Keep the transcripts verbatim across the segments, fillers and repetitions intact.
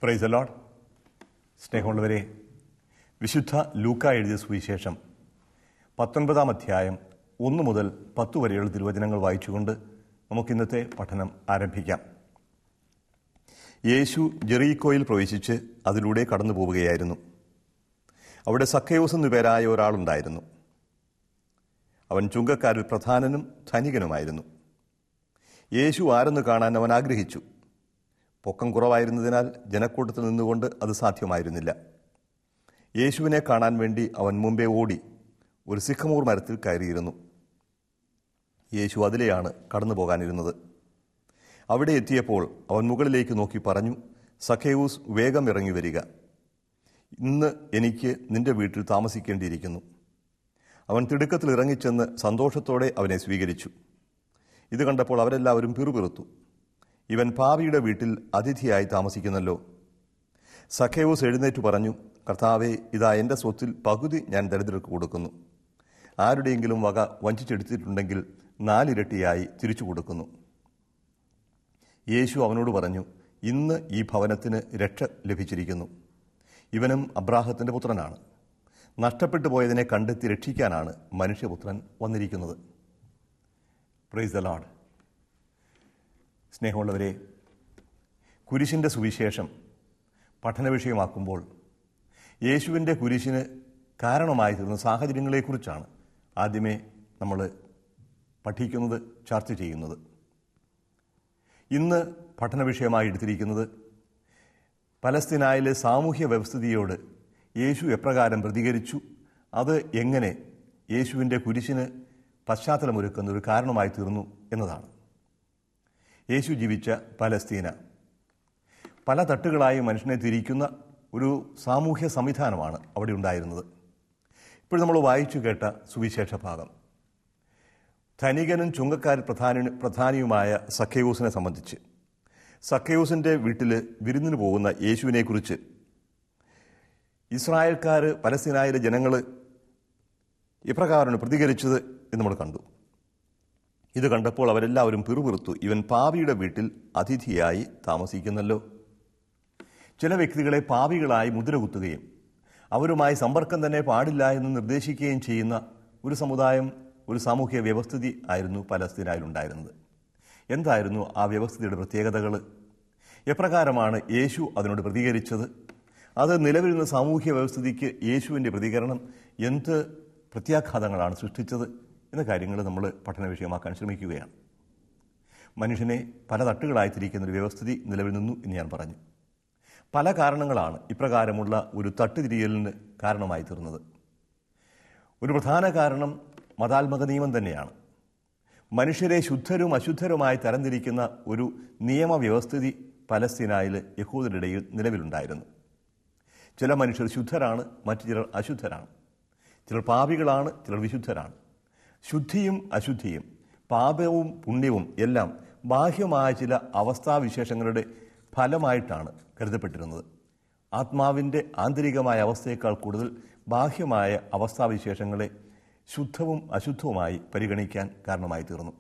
Price the lord. സ്നേഹമുള്ളവരെ, വിശുദ്ധ ലൂക്ക എഴുതിയ സുവിശേഷം പത്തൊൻപതാം അധ്യായം ഒന്ന് മുതൽ പത്ത് വരെയുള്ള തിരുവചനങ്ങൾ വായിച്ചുകൊണ്ട് നമുക്കിന്നത്തെ പഠനം ആരംഭിക്കാം. യേശു ജെറീക്കോയിൽ പ്രവേശിച്ച് അതിലൂടെ കടന്നു പോവുകയായിരുന്നു. അവിടെ സക്കയോസ് എന്നു പേരായ ഒരാളുണ്ടായിരുന്നു. അവൻ ചുങ്കക്കാരിൽ പ്രധാനനും ധനികനുമായിരുന്നു. യേശു ആരെന്ന് കാണാൻ അവൻ ആഗ്രഹിച്ചു. പൊക്കം കുറവായിരുന്നതിനാൽ ജനക്കൂട്ടത്തിൽ നിന്നുകൊണ്ട് അത് സാധ്യമായിരുന്നില്ല. യേശുവിനെ കാണാൻ വേണ്ടി അവൻ മുമ്പേ ഓടി ഒരു സിഖമൂർ മരത്തിൽ കയറിയിരുന്നു. യേശു അതിലെയാണ് കടന്നു പോകാനിരുന്നത്. അവിടെ എത്തിയപ്പോൾ അവൻ മുകളിലേക്ക് നോക്കി പറഞ്ഞു, സഖേയൂസ്, വേഗം ഇറങ്ങി വരിക. ഇന്ന് എനിക്ക് നിന്റെ വീട്ടിൽ താമസിക്കേണ്ടിയിരിക്കുന്നു. അവൻ തിടുക്കത്തിൽ ഇറങ്ങിച്ചെന്ന് സന്തോഷത്തോടെ അവനെ സ്വീകരിച്ചു. ഇത് കണ്ടപ്പോൾ അവരെല്ലാവരും പിറുപിറുത്തു. ഇവൻ പാപിയുടെ വീട്ടിൽ അതിഥിയായി താമസിക്കുന്നല്ലോ. സഖേയൂസ് എഴുന്നേറ്റ് പറഞ്ഞു, കർത്താവേ, ഇതാ എൻ്റെ സ്വത്തിൽ പകുതി ഞാൻ ദരിദ്രർക്ക് കൊടുക്കുന്നു. ആരുടെയെങ്കിലും വക വഞ്ചിച്ചെടുത്തിട്ടുണ്ടെങ്കിൽ നാലിരട്ടിയായി തിരിച്ചു കൊടുക്കുന്നു. യേശു അവനോട് പറഞ്ഞു, ഇന്ന് ഈ ഭവനത്തിന് രക്ഷ ലഭിച്ചിരിക്കുന്നു. ഇവനും അബ്രാഹത്തിൻ്റെ പുത്രനാണ്. നഷ്ടപ്പെട്ടു പോയതിനെ കണ്ടെത്തി രക്ഷിക്കാനാണ് മനുഷ്യപുത്രൻ വന്നിരിക്കുന്നത്. Praise the lord. സ്നേഹമുള്ളവരെ, കുരിശിൻ്റെ സുവിശേഷം പഠന വിഷയമാക്കുമ്പോൾ യേശുവിൻ്റെ കുരിശിന് കാരണമായി തീർന്ന സാഹചര്യങ്ങളെക്കുറിച്ചാണ് ആദ്യമേ നമ്മൾ പഠിക്കുന്നത്, ചർച്ച ചെയ്യുന്നത്. ഇന്ന് പഠന വിഷയമായി എടുത്തിരിക്കുന്നത് പലസ്തീനായിലെ സാമൂഹ്യ വ്യവസ്ഥിതിയോട് യേശു എപ്രകാരം പ്രതികരിച്ചു, അത് എങ്ങനെ യേശുവിൻ്റെ കുരിശിന് പശ്ചാത്തലമൊരുക്കുന്ന ഒരു കാരണമായി തീർന്നു എന്നതാണ്. യേശു ജീവിച്ച പലസ്തീന പല തട്ടുകളായി മനുഷ്യനെ തിരിക്കുന്ന ഒരു സാമൂഹ്യ സംവിധാനമാണ് അവിടെ ഉണ്ടായിരുന്നത്. ഇപ്പോൾ നമ്മൾ വായിച്ചു കേട്ട സുവിശേഷ ഭാഗം ധനികനും ചുങ്കക്കാരിൽ പ്രധാന പ്രധാനിയുമായ സഖേയൂസിനെ സംബന്ധിച്ച്, സഖേയൂസിൻ്റെ വീട്ടിൽ വിരുന്നിന് പോകുന്ന യേശുവിനെക്കുറിച്ച് ഇസ്രായേൽക്കാർ, പലസ്തീനായിലെ ജനങ്ങൾ ഇപ്രകാരമാണ് പ്രതികരിച്ചത് എന്ന് നമ്മൾ കണ്ടു. ഇത് കണ്ടപ്പോൾ അവരെല്ലാവരും പിറുപിറുത്തു, ഇവൻ പാപിയുടെ വീട്ടിൽ അതിഥിയായി താമസിക്കുന്നല്ലോ. ചില വ്യക്തികളെ പാപികളായി മുദ്രകുത്തുകയും അവരുമായി സമ്പർക്കം തന്നെ പാടില്ല എന്ന് നിർദ്ദേശിക്കുകയും ചെയ്യുന്ന ഒരു സമുദായം, ഒരു സാമൂഹ്യ വ്യവസ്ഥിതി ആയിരുന്നു പലസ്തീനായിലുണ്ടായിരുന്നത്. എന്തായിരുന്നു ആ വ്യവസ്ഥിതിയുടെ പ്രത്യേകതകൾ? എപ്രകാരമാണ് യേശു അതിനോട് പ്രതികരിച്ചത്? അത് നിലവിലുള്ള സാമൂഹ്യ വ്യവസ്ഥിതിക്ക് യേശുവിൻ്റെ പ്രതികരണം എന്ത് പ്രത്യാഘാതങ്ങളാണ് സൃഷ്ടിച്ചത് എന്ന കാര്യങ്ങൾ നമ്മൾ പഠന വിഷയമാക്കാൻ ശ്രമിക്കുകയാണ്. മനുഷ്യനെ പല തട്ടുകളായി തിരിക്കുന്ന ഒരു വ്യവസ്ഥിതി നിലവിൽ നിന്നു എന്ന് ഞാൻ പറഞ്ഞു. പല കാരണങ്ങളാണ് ഇപ്രകാരമുള്ള ഒരു തട്ടുതിരിയലിന് കാരണമായി തീർന്നത്. ഒരു പ്രധാന കാരണം മതാത്മക നിയമം തന്നെയാണ്. മനുഷ്യരെ ശുദ്ധരും അശുദ്ധരുമായി തരംതിരിക്കുന്ന ഒരു നിയമവ്യവസ്ഥിതി പലസ്തീനായിൽ യഹൂദരുടെ ഇടയിൽ നിലവിലുണ്ടായിരുന്നു. ചില മനുഷ്യർ ശുദ്ധരാണ്, മറ്റു ചിലർ അശുദ്ധരാണ്. ചിലർ പാപികളാണ്, ചിലർ വിശുദ്ധരാണ്. ശുദ്ധിയും അശുദ്ധിയും, പാപവും പുണ്യവും എല്ലാം ബാഹ്യമായ ചില അവസ്ഥാവിശേഷങ്ങളുടെ ഫലമായിട്ടാണ് കരുതപ്പെട്ടിരുന്നത്. ആത്മാവിൻ്റെ ആന്തരികമായ അവസ്ഥയേക്കാൾ കൂടുതൽ ബാഹ്യമായ അവസ്ഥാവിശേഷങ്ങളെ ശുദ്ധവും അശുദ്ധവുമായി പരിഗണിക്കാൻ കാരണമായി തീർന്നു.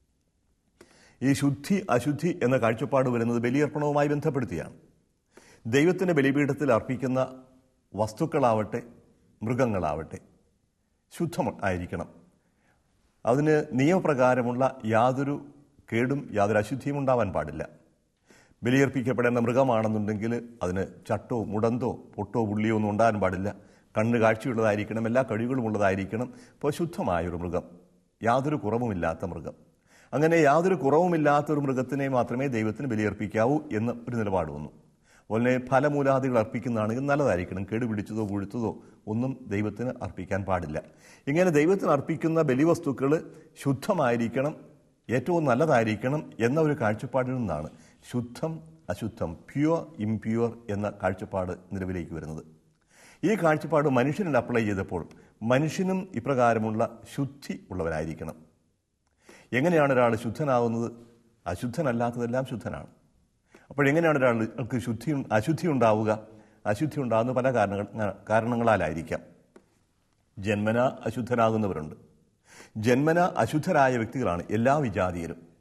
ഈ ശുദ്ധി അശുദ്ധി എന്ന കാഴ്ചപ്പാട് വരുന്നത് ബലിയർപ്പണവുമായി ബന്ധപ്പെടുത്തിയാണ്. ദൈവത്തിൻ്റെ ബലിപീഠത്തിൽ അർപ്പിക്കുന്ന വസ്തുക്കളാവട്ടെ മൃഗങ്ങളാവട്ടെ ശുദ്ധം ആയിരിക്കണം. അതിന് നിയമപ്രകാരമുള്ള യാതൊരു കേടും യാതൊരു അശുദ്ധിയും ഉണ്ടാവാൻ പാടില്ല. ബലിയർപ്പിക്കപ്പെടേണ്ട മൃഗമാണെന്നുണ്ടെങ്കിൽ അതിന് ചട്ടോ മുടന്തോ പൊട്ടോ പുള്ളിയോ ഒന്നും ഉണ്ടാകാൻ പാടില്ല. കണ്ണ് കാഴ്ചയുള്ളതായിരിക്കണം, എല്ലാ കഴിവുകളും ഉള്ളതായിരിക്കണം. ഇപ്പോൾ ശുദ്ധമായൊരു മൃഗം, യാതൊരു കുറവുമില്ലാത്ത മൃഗം. അങ്ങനെ യാതൊരു കുറവുമില്ലാത്തൊരു മൃഗത്തിനെ മാത്രമേ ദൈവത്തിന് ബലിയർപ്പിക്കാവൂ എന്ന ഒരു നിലപാട് വന്നു. അതുപോലെ ഫലമൂലാദികൾ അർപ്പിക്കുന്നതാണെങ്കിൽ നല്ലതായിരിക്കണം, കേടുപിടിച്ചതോ പുഴുത്തതോ ഒന്നും ദൈവത്തിന് അർപ്പിക്കാൻ പാടില്ല. ഇങ്ങനെ ദൈവത്തിന് അർപ്പിക്കുന്ന ബലിവസ്തുക്കൾ ശുദ്ധമായിരിക്കണം, ഏറ്റവും നല്ലതായിരിക്കണം എന്ന ഒരു കാഴ്ചപ്പാടിൽ നിന്നാണ് ശുദ്ധം അശുദ്ധം, പ്യുവർ ഇംപ്യുവർ എന്ന കാഴ്ചപ്പാട് നിലവിലേക്ക് വരുന്നത്. ഈ കാഴ്ചപ്പാട് മനുഷ്യനിൽ അപ്ലൈ ചെയ്തപ്പോൾ മനുഷ്യനും ഇപ്രകാരമുള്ള ശുദ്ധി ഉള്ളവനായിരിക്കണം. എങ്ങനെയാണ് ഒരാൾ ശുദ്ധനാകുന്നത്? അശുദ്ധനല്ലാത്തതെല്ലാം ശുദ്ധനാണ്. അപ്പോഴെങ്ങനെയാണ് ഒരാൾക്ക് ശുദ്ധി അശുദ്ധി ഉണ്ടാവുക? അശുദ്ധി ഉണ്ടാകുന്ന പല കാരണങ്ങൾ കാരണങ്ങളാലായിരിക്കാം. ജന്മന അശുദ്ധനാകുന്നവരുണ്ട്. ജന്മന അശുദ്ധരായ വ്യക്തികളാണ് എല്ലാ വിജാതിയരും.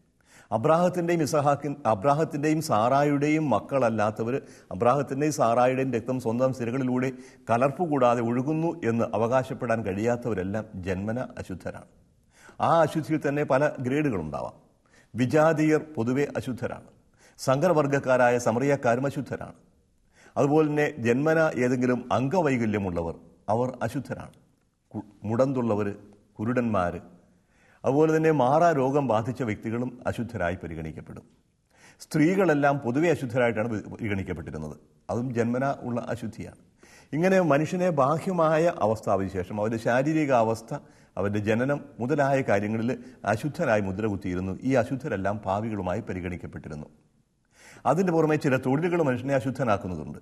അബ്രാഹത്തിൻ്റെയും ഇസഹാക്കിൻ അബ്രാഹത്തിൻ്റെയും സാറായുടെയും മക്കളല്ലാത്തവർ അബ്രാഹത്തിൻ്റെയും സാറായുടെയും രക്തം സ്വന്തം സിരകളിലൂടെ കലർപ്പ് കൂടാതെ ഒഴുകുന്നു എന്ന് അവകാശപ്പെടാൻ കഴിയാത്തവരെല്ലാം ജന്മന അശുദ്ധരാണ്. ആ അശുദ്ധിയിൽ തന്നെ പല ഗ്രേഡുകളുണ്ടാവാം. വിജാതീയർ പൊതുവെ അശുദ്ധരാണ്. സങ്കരവർഗക്കാരായ സമറിയക്കാരും അശുദ്ധരാണ്. അതുപോലെ തന്നെ ജന്മന ഏതെങ്കിലും അംഗവൈകല്യമുള്ളവർ അവർ അശുദ്ധരാണ്. മുടന്തുള്ളവർ, കുരുടന്മാർ, അതുപോലെ തന്നെ മാറാ രോഗം ബാധിച്ച വ്യക്തികളും അശുദ്ധരായി പരിഗണിക്കപ്പെടും. സ്ത്രീകളെല്ലാം പൊതുവെ അശുദ്ധരായിട്ടാണ് പരിഗണിക്കപ്പെട്ടിരുന്നത്. അതും ജന്മന ഉള്ള അശുദ്ധിയാണ്. ഇങ്ങനെ മനുഷ്യനെ ബാഹ്യമായ അവസ്ഥാവിശേഷം, അവരുടെ ശാരീരിക അവസ്ഥ, അവരുടെ ജനനം മുതലായ കാര്യങ്ങളിൽ അശുദ്ധരായി മുദ്ര കുത്തിയിരുന്നു. ഈ അശുദ്ധരെല്ലാം പാപികളുമായി പരിഗണിക്കപ്പെട്ടിരുന്നു. അതിൻ്റെ പുറമെ ചില തൊഴിലുകൾ മനുഷ്യനെ അശുദ്ധനാക്കുന്നതുണ്ട്.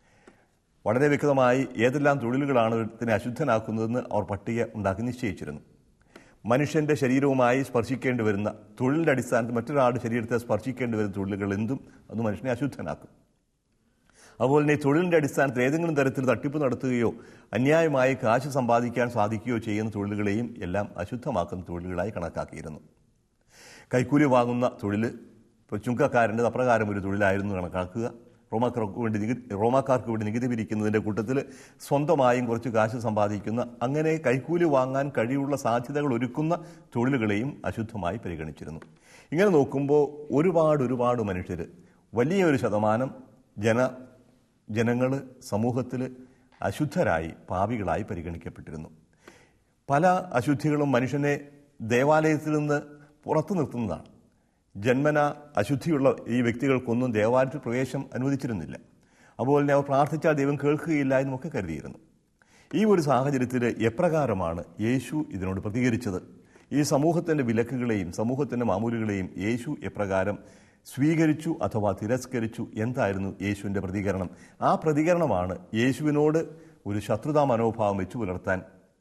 വളരെ വ്യക്തമായി ഏതെല്ലാം തൊഴിലുകളാണ് ഇതിനെ അശുദ്ധനാക്കുന്നതെന്ന് അവർ പട്ടിക ഉണ്ടാക്കി നിശ്ചയിച്ചിരുന്നു. മനുഷ്യൻ്റെ ശരീരവുമായി സ്പർശിക്കേണ്ടി വരുന്ന തൊഴിലിൻ്റെ അടിസ്ഥാനത്തിൽ മറ്റൊരാളുടെ ശരീരത്തെ സ്പർശിക്കേണ്ടി വരുന്ന തൊഴിലുകൾ എന്തും അത് മനുഷ്യനെ അശുദ്ധനാക്കും. അതുപോലെ തന്നെ തൊഴിലിൻ്റെ അടിസ്ഥാനത്തിൽ ഏതെങ്കിലും തരത്തിൽ തട്ടിപ്പ് നടത്തുകയോ അന്യായമായി കാശ് സമ്പാദിക്കാൻ സാധിക്കുകയോ ചെയ്യുന്ന തൊഴിലുകളെയും എല്ലാം അശുദ്ധമാക്കുന്ന തൊഴിലുകളായി കണക്കാക്കിയിരുന്നു. കൈക്കൂലി വാങ്ങുന്ന തൊഴിൽ ഇപ്പോൾ ചുങ്കക്കാരൻ്റെ അപ്രകാരം ഒരു തൊഴിലായിരുന്നു കണക്കാക്കുക. റോമാക്കാർക്ക് വേണ്ടി നികുതി റോമാക്കാർക്ക് വേണ്ടി നികുതി പിരിക്കുന്നതിൻ്റെ കൂട്ടത്തിൽ സ്വന്തമായും കുറച്ച് കാശ് സമ്പാദിക്കുന്ന, അങ്ങനെ കൈക്കൂലി വാങ്ങാൻ കഴിയുള്ള സാധ്യതകൾ ഒരുക്കുന്ന തൊഴിലുകളെയും അശുദ്ധമായി പരിഗണിച്ചിരുന്നു. ഇങ്ങനെ നോക്കുമ്പോൾ ഒരുപാട് ഒരുപാട് മനുഷ്യർ, വലിയൊരു ശതമാനം ജന ജനങ്ങൾ സമൂഹത്തിൽ അശുദ്ധരായി പാപികളായി പരിഗണിക്കപ്പെട്ടിരുന്നു. പല അശുദ്ധികളും മനുഷ്യനെ ദേവാലയത്തിൽ നിന്ന് പുറത്തു നിർത്തുന്നതാണ്. ജന്മന അശുദ്ധിയുള്ള ഈ വ്യക്തികൾക്കൊന്നും ദേവാലയത്തിൽ പ്രവേശം അനുവദിച്ചിരുന്നില്ല. അതുപോലെ തന്നെ അവർ പ്രാർത്ഥിച്ചാൽ ദൈവം കേൾക്കുകയില്ല എന്നുമൊക്കെ കരുതിയിരുന്നു. ഈ ഒരു സാഹചര്യത്തിൽ എപ്രകാരമാണ് യേശു ഇതിനോട് പ്രതികരിച്ചത്? ഈ സമൂഹത്തിൻ്റെ വിലക്കുകളെയും സമൂഹത്തിൻ്റെ മാമൂലുകളെയും യേശു എപ്രകാരം സ്വീകരിച്ചു അഥവാ തിരസ്കരിച്ചു? എന്തായിരുന്നു യേശുവിൻ്റെ പ്രതികരണം? ആ പ്രതികരണമാണ് യേശുവിനോട് ഒരു ശത്രുതാ മനോഭാവം വെച്ചു പുലർത്താൻ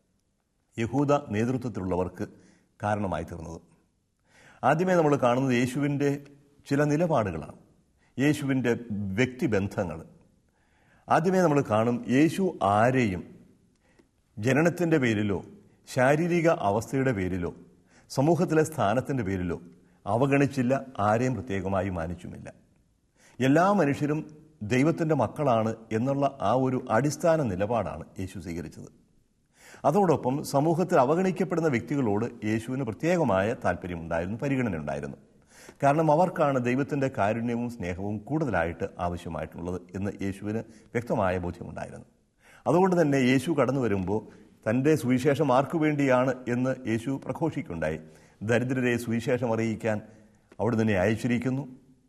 യഹൂദ നേതൃത്വത്തിലുള്ളവർക്ക് കാരണമായി തീർന്നത്. ആദ്യമേ നമ്മൾ കാണുന്നത് യേശുവിൻ്റെ ചില നിലപാടുകളാണ്, യേശുവിൻ്റെ വ്യക്തിബന്ധങ്ങൾ. ആദ്യമേ നമ്മൾ കാണും യേശു ആരെയും ജനനത്തിൻ്റെ പേരിലോ ശാരീരിക അവസ്ഥയുടെ പേരിലോ സമൂഹത്തിലെ സ്ഥാനത്തിൻ്റെ പേരിലോ അവഗണിച്ചില്ല, ആരെയും പ്രത്യേകമായി മാനിച്ചുമില്ല. എല്ലാ മനുഷ്യരും ദൈവത്തിൻ്റെ മക്കളാണ് എന്നുള്ള ആ ഒരു അടിസ്ഥാന നിലപാടാണ് യേശു സ്വീകരിച്ചത്. അതോടൊപ്പം സമൂഹത്തിൽ അവഗണിക്കപ്പെടുന്ന വ്യക്തികളോട് യേശുവിന് പ്രത്യേകമായ താല്പര്യമുണ്ടായിരുന്നു, പരിഗണന ഉണ്ടായിരുന്നു. കാരണം അവർക്കാണ് ദൈവത്തിൻ്റെ കാരുണ്യവും സ്നേഹവും കൂടുതലായിട്ട് ആവശ്യമായിട്ടുള്ളത് എന്ന് യേശുവിന് വ്യക്തമായ ബോധ്യമുണ്ടായിരുന്നു. അതുകൊണ്ട് തന്നെ യേശു കടന്നു വരുമ്പോൾ തൻ്റെ സുവിശേഷം ആർക്കു വേണ്ടിയാണ് എന്ന് യേശു പ്രഘോഷിക്കുകയുണ്ടായി. ദരിദ്രരെ സുവിശേഷം അറിയിക്കാൻ അവിടെ തന്നെ അയച്ചിരിക്കുന്നു.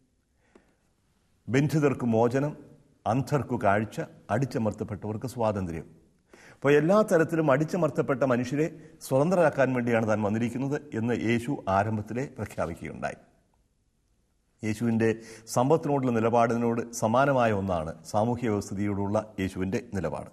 ബന്ധിതർക്ക് മോചനം, അന്ധർക്ക് കാഴ്ച, അടിച്ചമർത്തപ്പെട്ടവർക്ക് സ്വാതന്ത്ര്യം. അപ്പോൾ എല്ലാ തരത്തിലും അടിച്ചമർത്തപ്പെട്ട മനുഷ്യരെ സ്വതന്ത്രരാക്കാൻ വേണ്ടിയാണ് താൻ വന്നിരിക്കുന്നത് എന്ന് യേശു ആരംഭത്തിലെ പ്രഖ്യാപിക്കുകയുണ്ടായി. യേശുവിൻ്റെ സമ്പത്തിനോടുള്ള നിലപാടിനോട് സമാനമായ ഒന്നാണ് സാമൂഹ്യ വ്യവസ്ഥിതിയോടുള്ള യേശുവിൻ്റെ നിലപാട്.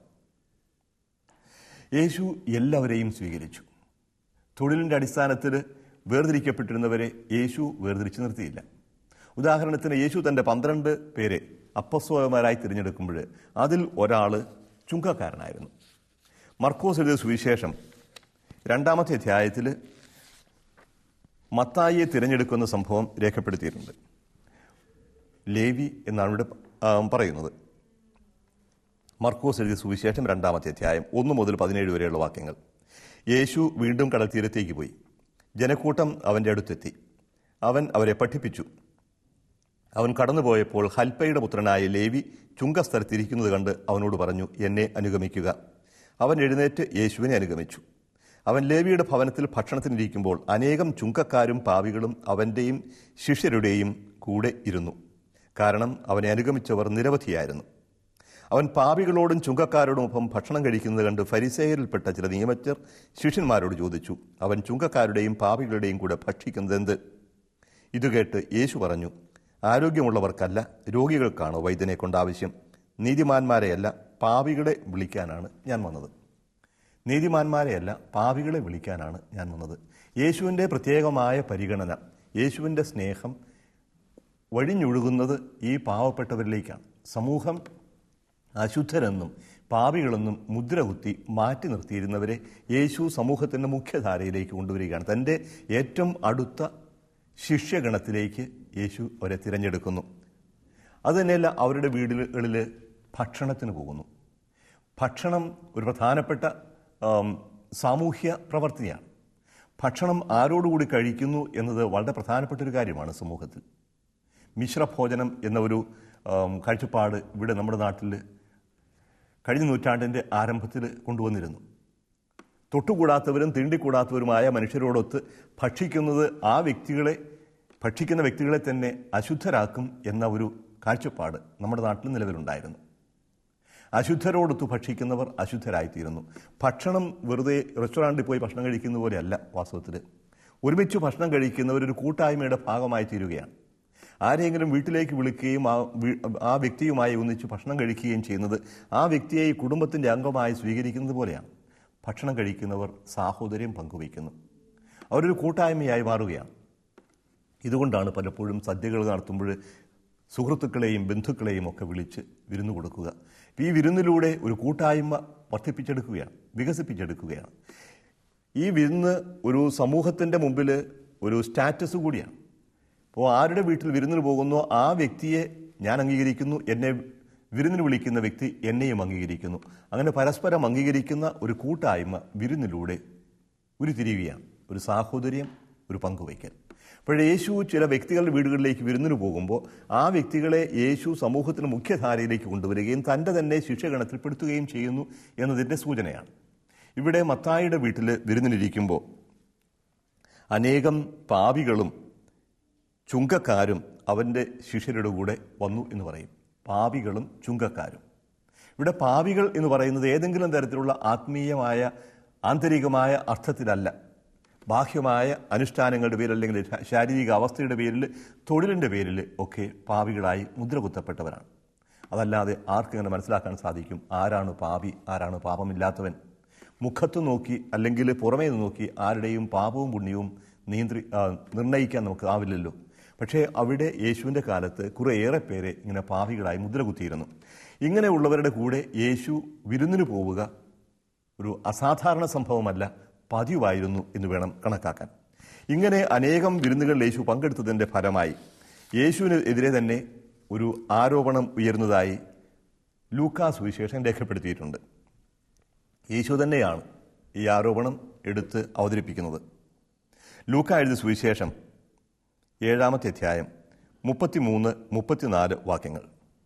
യേശു എല്ലാവരെയും സ്വീകരിച്ചു. തൊഴിലിൻ്റെ അടിസ്ഥാനത്തിൽ വേർതിരിക്കപ്പെട്ടിരുന്നവരെ യേശു വേർതിരിച്ചു നിർത്തിയില്ല. ഉദാഹരണത്തിന് യേശു തൻ്റെ പന്ത്രണ്ട് പേരെ അപ്പസ്തോലന്മാരായി തിരഞ്ഞെടുക്കുമ്പോൾ അതിൽ ഒരാൾ ചുങ്കക്കാരനായിരുന്നു. മർക്കോസ് എഴുതിയ സുവിശേഷം രണ്ടാമത്തെ അധ്യായത്തിൽ മത്തായിയെ തിരഞ്ഞെടുക്കുന്ന സംഭവം രേഖപ്പെടുത്തിയിട്ടുണ്ട്. ലേവി എന്നാണ് ഇവിടെ പറയുന്നത്. മർക്കോസ് എഴുതിയ സുവിശേഷം രണ്ടാമത്തെ അധ്യായം ഒന്ന് മുതൽ പതിനേഴ് വരെയുള്ള വാക്യങ്ങൾ. യേശു വീണ്ടും കടൽത്തീരത്തേക്ക് പോയി. ജനക്കൂട്ടം അവൻ്റെ അടുത്തെത്തി. അവൻ അവരെ പഠിപ്പിച്ചു. അവൻ കടന്നുപോയപ്പോൾ ഹൽപ്പയുടെ പുത്രനായ ലേവി ചുങ്കസ്ഥലത്തിരിക്കുന്നത് കണ്ട് അവനോട് പറഞ്ഞു, എന്നെ അനുഗമിക്കുക. അവൻ എഴുന്നേറ്റ് യേശുവിനെ അനുഗമിച്ചു. അവൻ ലേവിയുടെ ഭവനത്തിൽ ഭക്ഷണത്തിനിരിക്കുമ്പോൾ അനേകം ചുങ്കക്കാരും പാപികളും അവൻ്റെയും ശിഷ്യരുടെയും കൂടെ ഇരുന്നു. കാരണം അവനെ അനുഗമിച്ചവർ നിരവധിയായിരുന്നു. അവൻ പാപികളോടും ചുങ്കക്കാരോടുമൊപ്പം ഭക്ഷണം കഴിക്കുന്നത് കണ്ട് ഫരിസേയരിൽപ്പെട്ട ചില നിയമജ്ഞർ ശിഷ്യന്മാരോട് ചോദിച്ചു, അവൻ ചുങ്കക്കാരുടെയും പാപികളുടെയും കൂടെ ഭക്ഷിക്കുന്നതെന്ത്? ഇതുകേട്ട് യേശു പറഞ്ഞു, ആരോഗ്യമുള്ളവർക്കല്ല രോഗികൾക്കാണോ വൈദ്യനെ കൊണ്ട് ആവശ്യം? നീതിമാന്മാരെയല്ല പാപികളെ വിളിക്കാനാണ് ഞാൻ വന്നത്. നീതിമാന്മാരെയല്ല പാപികളെ വിളിക്കാനാണ് ഞാൻ വന്നത്. യേശുവിൻ്റെ പ്രത്യേകമായ പരിഗണന, യേശുവിൻ്റെ സ്നേഹം വഴിഞ്ഞൊഴുകുന്നത് ഈ പാവപ്പെട്ടവരിലേക്കാണ്. സമൂഹം അശുദ്ധരെന്നും പാപികളെന്നും മുദ്രകുത്തി മാറ്റി നിർത്തിയിരുന്നവരെ യേശു സമൂഹത്തിൻ്റെ മുഖ്യധാരയിലേക്ക് കൊണ്ടുവരികയാണ്. തൻ്റെ ഏറ്റവും അടുത്ത ശിഷ്യഗണത്തിലേക്ക് യേശു അവരെ തിരഞ്ഞെടുക്കുന്നു. അതുതന്നെയല്ല, അവരുടെ വീടുകളിൽ ഭക്ഷണത്തിന് പോകുന്നു. ഭക്ഷണം ഒരു പ്രധാനപ്പെട്ട സാമൂഹ്യ പ്രവർത്തിയാണ്. ഭക്ഷണം ആരോടുകൂടി കഴിക്കുന്നു എന്നത് വളരെ പ്രധാനപ്പെട്ട ഒരു കാര്യമാണ് സമൂഹത്തിൽ. മിശ്രഭോജനം എന്ന ഒരു കാഴ്ചപ്പാട് ഇവിടെ നമ്മുടെ നാട്ടിൽ കഴിഞ്ഞ നൂറ്റാണ്ടിൻ്റെ ആരംഭത്തിൽ കൊണ്ടുവന്നിരുന്നു. തൊട്ടുകൂടാത്തവരും തീണ്ടിക്കൂടാത്തവരുമായ മനുഷ്യരോടൊത്ത് ഭക്ഷിക്കുന്നത് ആ വ്യക്തികളെ ഭക്ഷിക്കുന്ന വ്യക്തികളെ തന്നെ അശുദ്ധരാക്കും എന്ന ഒരു കാഴ്ചപ്പാട് നമ്മുടെ നാട്ടിൽ നിലവിലുണ്ടായിരുന്നു. അശുദ്ധരോടൊത്ത് ഭക്ഷിക്കുന്നവർ അശുദ്ധരായിത്തീരുന്നു. ഭക്ഷണം വെറുതെ റെസ്റ്റോറൻറ്റിൽ പോയി ഭക്ഷണം കഴിക്കുന്ന പോലെയല്ല. വാസ്തവത്തിൽ ഒരുമിച്ച് ഭക്ഷണം കഴിക്കുന്നവർ ഒരു കൂട്ടായ്മയുടെ ഭാഗമായി തീരുകയാണ്. ആരെങ്കിലും വീട്ടിലേക്ക് വിളിക്കുകയും ആ ആ വ്യക്തിയുമായി ഒന്നിച്ച് ഭക്ഷണം കഴിക്കുകയും ചെയ്യുന്നത് ആ വ്യക്തിയെ ഈ കുടുംബത്തിൻ്റെ അംഗമായി സ്വീകരിക്കുന്നത് പോലെയാണ്. ഭക്ഷണം കഴിക്കുന്നവർ സാഹോദര്യം പങ്കുവയ്ക്കുന്നു. അവരൊരു കൂട്ടായ്മയായി മാറുകയാണ്. ഇതുകൊണ്ടാണ് പലപ്പോഴും സദ്യകൾ നടത്തുമ്പോൾ സുഹൃത്തുക്കളെയും ബന്ധുക്കളെയും ഒക്കെ വിളിച്ച് വിരുന്ന് കൊടുക്കുക. ഈ വിരുന്നിലൂടെ ഒരു കൂട്ടായ്മ വർദ്ധിപ്പിച്ചെടുക്കുകയാണ്, വികസിപ്പിച്ചെടുക്കുകയാണ്. ഈ വിരുന്ന് ഒരു സമൂഹത്തിൻ്റെ മുമ്പിൽ ഒരു സ്റ്റാറ്റസ് കൂടിയാണ്. അപ്പോൾ ആരുടെ വീട്ടിൽ വിരുന്നിന് പോകുന്നോ ആ വ്യക്തിയെ ഞാൻ അംഗീകരിക്കുന്നു, എന്നെ വിരുന്നിന് വിളിക്കുന്ന വ്യക്തി എന്നെയും അംഗീകരിക്കുന്നു. അങ്ങനെ പരസ്പരം അംഗീകരിക്കുന്ന ഒരു കൂട്ടായ്മ വിരുന്നിലൂടെ ഉരുത്തിരിയുകയാണ്. ഒരു സാഹോദര്യം, ഒരു പങ്കുവയ്ക്കൽ. അപ്പോൾ യേശു ചില വ്യക്തികളുടെ വീടുകളിലേക്ക് വിരുന്നിന് പോകുമ്പോൾ ആ വ്യക്തികളെ യേശു സമൂഹത്തിന് മുഖ്യധാരയിലേക്ക് കൊണ്ടുവരികയും തൻ്റെ തന്നെ ശിഷ്യഗണത്തിൽപ്പെടുത്തുകയും ചെയ്യുന്നു എന്നതിൻ്റെ സൂചനയാണ്. ഇവിടെ മത്തായിയുടെ വീട്ടിൽ വിരുന്നിനിരിക്കുമ്പോൾ അനേകം പാപികളും ചുങ്കക്കാരും അവൻ്റെ ശിഷ്യരുടെ കൂടെ വന്നു എന്ന് പറയും. പാപികളും ചുങ്കക്കാരും. ഇവിടെ പാപികൾ എന്ന് പറയുന്നത് ഏതെങ്കിലും തരത്തിലുള്ള ആത്മീയമായ ആന്തരികമായ അർത്ഥത്തിലല്ല. ബാഹ്യമായ അനുഷ്ഠാനങ്ങളുടെ പേരിൽ അല്ലെങ്കിൽ ശാരീരിക അവസ്ഥയുടെ പേരിൽ, തൊഴിലിൻ്റെ പേരിൽ ഒക്കെ പാപികളായി മുദ്രകുത്തപ്പെട്ടവരാണ്. അതല്ലാതെ ആർക്കിങ്ങനെ മനസ്സിലാക്കാൻ സാധിക്കും ആരാണ് പാപി, ആരാണ് പാപമില്ലാത്തവൻ? മുഖത്ത് നോക്കി അല്ലെങ്കിൽ പുറമേ നോക്കി ആരുടെയും പാപവും പുണ്യവും നിയന്ത്രി നിർണ്ണയിക്കാൻ നമുക്ക് ആവില്ലല്ലോ. പക്ഷേ അവിടെ യേശുവിൻ്റെ കാലത്ത് കുറേയേറെ പേരെ ഇങ്ങനെ പാപികളായി മുദ്രകുത്തിയിരുന്നു. ഇങ്ങനെയുള്ളവരുടെ കൂടെ യേശു വിരുന്നിന് പോവുക ഒരു അസാധാരണ സംഭവമല്ല, പതിവായിരുന്നു എന്ന് വേണം കണക്കാക്കാൻ. ഇങ്ങനെ അനേകം വിരുന്നുകളിൽ യേശു പങ്കെടുത്തതിൻ്റെ ഫലമായി യേശുവിന് എതിരെ തന്നെ ഒരു ആരോപണം ഉയർന്നതായി ലൂക്കാ സുവിശേഷം രേഖപ്പെടുത്തിയിട്ടുണ്ട്. യേശു തന്നെയാണ് ഈ ആരോപണം എടുത്ത് അവതരിപ്പിക്കുന്നത്. ലൂക്കാ എഴുതിയ സുവിശേഷം ഏഴാമത്തെ അധ്യായം മുപ്പത്തിമൂന്ന് മുപ്പത്തിനാല് വാക്യങ്ങൾ.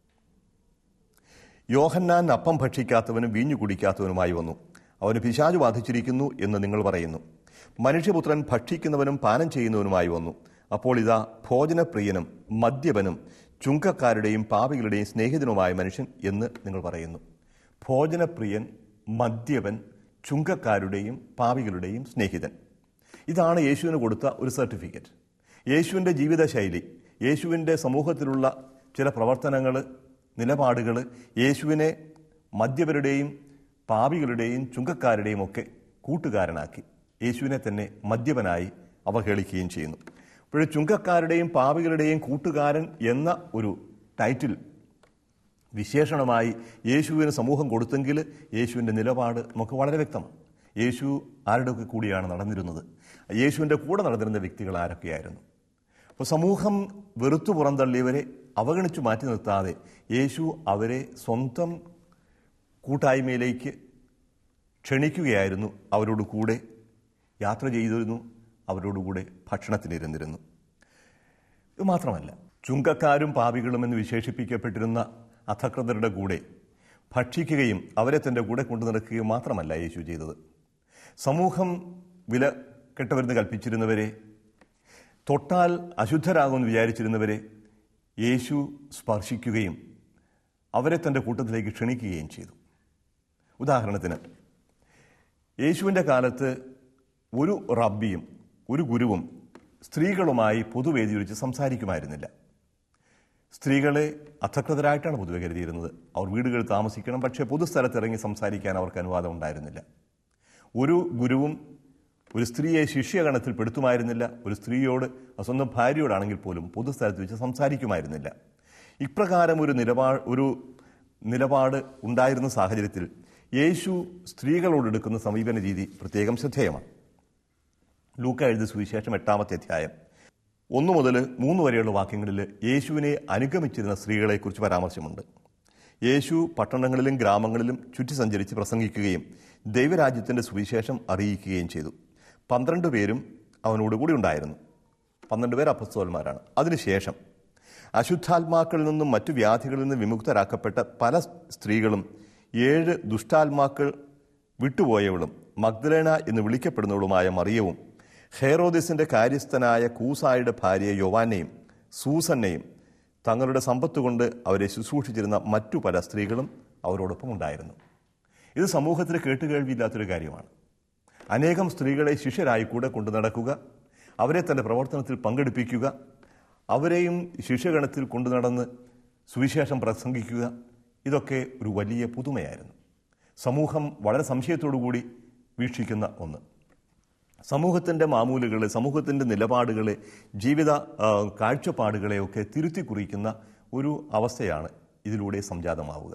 യോഹന്നാൻ അപ്പം ഭക്ഷിക്കാത്തവനും വീഞ്ഞു കുടിക്കാത്തവനുമായി വന്നു. അവന് പിശാചു ബാധിച്ചിരിക്കുന്നു എന്ന് നിങ്ങൾ പറയുന്നു. മനുഷ്യപുത്രൻ ഭക്ഷിക്കുന്നവനും പാനം ചെയ്യുന്നവനുമായി വന്നു. അപ്പോൾ ഇതാ ഭോജനപ്രിയനും മദ്യപനും ചുങ്കക്കാരുടെയും പാപികളുടെയും സ്നേഹിതനുമായ മനുഷ്യൻ എന്ന് നിങ്ങൾ പറയുന്നു. ഭോജനപ്രിയൻ, മദ്യപൻ, ചുങ്കക്കാരുടെയും പാപികളുടെയും സ്നേഹിതൻ. ഇതാണ് യേശുവിന് കൊടുത്ത ഒരു സർട്ടിഫിക്കറ്റ്. യേശുവിൻ്റെ ജീവിതശൈലി, യേശുവിൻ്റെ സമൂഹത്തിലുള്ള ചില പ്രവർത്തനങ്ങൾ, നിലപാടുകൾ യേശുവിനെ മദ്യപരുടെയും പാപികളുടെയും ചുങ്കക്കാരുടെയും ഒക്കെ കൂട്ടുകാരനാക്കി യേശുവിനെ തന്നെ മദ്യപനായി അവഹേളിക്കുകയും ചെയ്യുന്നു. അപ്പോൾ ചുങ്കക്കാരുടെയും പാപികളുടെയും കൂട്ടുകാരൻ എന്ന ഒരു ടൈറ്റിൽ വിശേഷണമായി യേശുവിന് സമൂഹം കൊടുത്തെങ്കിൽ യേശുവിൻ്റെ നിലപാട് നമുക്ക് വളരെ വ്യക്തമാണ്. യേശു ആരുടെയൊക്കെ കൂടിയാണ് നടന്നിരുന്നത്? യേശുവിൻ്റെ കൂടെ നടന്നിരുന്ന വ്യക്തികൾ ആരൊക്കെയായിരുന്നു? അപ്പോൾ സമൂഹം വെറുത്തു പുറന്തള്ളിയവരെ അവഗണിച്ചു മാറ്റി നിർത്താതെ യേശു അവരെ സ്വന്തം കൂട്ടായ്മയിലേക്ക് ക്ഷണിക്കുകയായിരുന്നു. അവരോട് കൂടെ യാത്ര ചെയ്തിരുന്നു, അവരോടുകൂടെ ഭക്ഷണത്തിനിരുന്നിരുന്നു. ഇത് മാത്രമല്ല, ചുങ്കക്കാരും പാപികളും എന്ന് വിശേഷിപ്പിക്കപ്പെട്ടിരുന്ന അധകൃതരുടെ കൂടെ ഭക്ഷിക്കുകയും അവരെ തൻ്റെ കൂടെ കൊണ്ടു നടക്കുകയും മാത്രമല്ല യേശു ചെയ്തത്. സമൂഹം വില കെട്ടവരെന്ന് കൽപ്പിച്ചിരുന്നവരെ, തൊട്ടാൽ അശുദ്ധരാകുമെന്ന് വിചാരിച്ചിരുന്നവരെ യേശു സ്പർശിക്കുകയും അവരെ തൻ്റെ കൂട്ടത്തിലേക്ക് ക്ഷണിക്കുകയും ചെയ്തു. ഉദാഹരണത്തിന്, യേശുവിൻ്റെ കാലത്ത് ഒരു റബ്ബിയും ഒരു ഗുരുവും സ്ത്രീകളുമായി പൊതുവേദി വെച്ച് സംസാരിക്കുമായിരുന്നില്ല. സ്ത്രീകളെ അധകൃതരായിട്ടാണ് പൊതുവെ കരുതിയിരുന്നത്. അവർ വീടുകളിൽ താമസിക്കണം, പക്ഷേ പൊതുസ്ഥലത്തിറങ്ങി സംസാരിക്കാൻ അവർക്ക് അനുവാദം ഉണ്ടായിരുന്നില്ല. ഒരു ഗുരുവും ഒരു സ്ത്രീയെ ശിഷ്യഗണത്തിൽ പെടുത്തുമായിരുന്നില്ല. ഒരു സ്ത്രീയോട്, സ്വന്തം ഭാര്യയോടാണെങ്കിൽ പോലും പൊതുസ്ഥലത്ത് വെച്ച് സംസാരിക്കുമായിരുന്നില്ല. ഇപ്രകാരം ഒരു നിലപാട് ഒരു നിലപാട് ഉണ്ടായിരുന്ന സാഹചര്യത്തിൽ യേശു സ്ത്രീകളോടെടുക്കുന്ന സമീപന രീതി പ്രത്യേകം ശ്രദ്ധേയമാണ്. ലൂക്ക എഴുതിയ സുവിശേഷം എട്ടാമത്തെ അധ്യായം ഒന്നു മുതൽ മൂന്ന് വരെയുള്ള വാക്യങ്ങളിൽ യേശുവിനെ അനുഗമിച്ചിരുന്ന സ്ത്രീകളെക്കുറിച്ച് പരാമർശമുണ്ട്. യേശു പട്ടണങ്ങളിലും ഗ്രാമങ്ങളിലും ചുറ്റി സഞ്ചരിച്ച് പ്രസംഗിക്കുകയും ദൈവരാജ്യത്തിൻ്റെ സുവിശേഷം അറിയിക്കുകയും ചെയ്തു. പന്ത്രണ്ട് പേരും അവനോടുകൂടി ഉണ്ടായിരുന്നു. പന്ത്രണ്ട് പേർ അപ്പസ്തോലന്മാരാണ്. അതിനുശേഷം അശുദ്ധാത്മാക്കളിൽ നിന്നും മറ്റു വ്യാധികളിൽ നിന്നും വിമുക്തരാക്കപ്പെട്ട പല സ്ത്രീകളും ഏഴ് ദുഷ്ടാത്മാക്കൾ വിട്ടുപോയവളും മഗ്ദലേന എന്ന് വിളിക്കപ്പെടുന്നവളുമായ മറിയവും ഹെറോദിസിന്റെ കാര്യസ്ഥനായ കൂസായുടെ ഭാര്യ യോവാനെയും സൂസന്നെയും തങ്ങളുടെ സമ്പത്ത് കൊണ്ട് അവരെ ശുശ്രൂഷിച്ചിരുന്ന മറ്റു പല സ്ത്രീകളും അവരോടൊപ്പം ഉണ്ടായിരുന്നു. ഇത് സമൂഹത്തിൽ കേട്ടുകേൾവിയില്ലാത്തൊരു കാര്യമാണ്. അനേകം സ്ത്രീകളെ ശിഷ്യരായി കൂടെ കൊണ്ടു നടക്കുക, അവരെ തൻ്റെ പ്രവർത്തനത്തിൽ പങ്കെടുപ്പിക്കുക, അവരെയും ശിഷ്യഗണത്തിൽ കൊണ്ടു നടന്ന് സുവിശേഷം പ്രസംഗിക്കുക, ഇതൊക്കെ ഒരു വലിയ പുതുമയായിരുന്നു. സമൂഹം വളരെ സംശയത്തോടുകൂടി വീക്ഷിക്കുന്ന ഒന്ന്. സമൂഹത്തിൻ്റെ മാമൂലുകളെ, സമൂഹത്തിൻ്റെ നിലപാടുകളെ, ജീവിത കാഴ്ചപ്പാടുകളെയൊക്കെ തിരുത്തി കുറിക്കുന്ന ഒരു അവസ്ഥയാണ് ഇതിലൂടെ സംജാതമാവുക.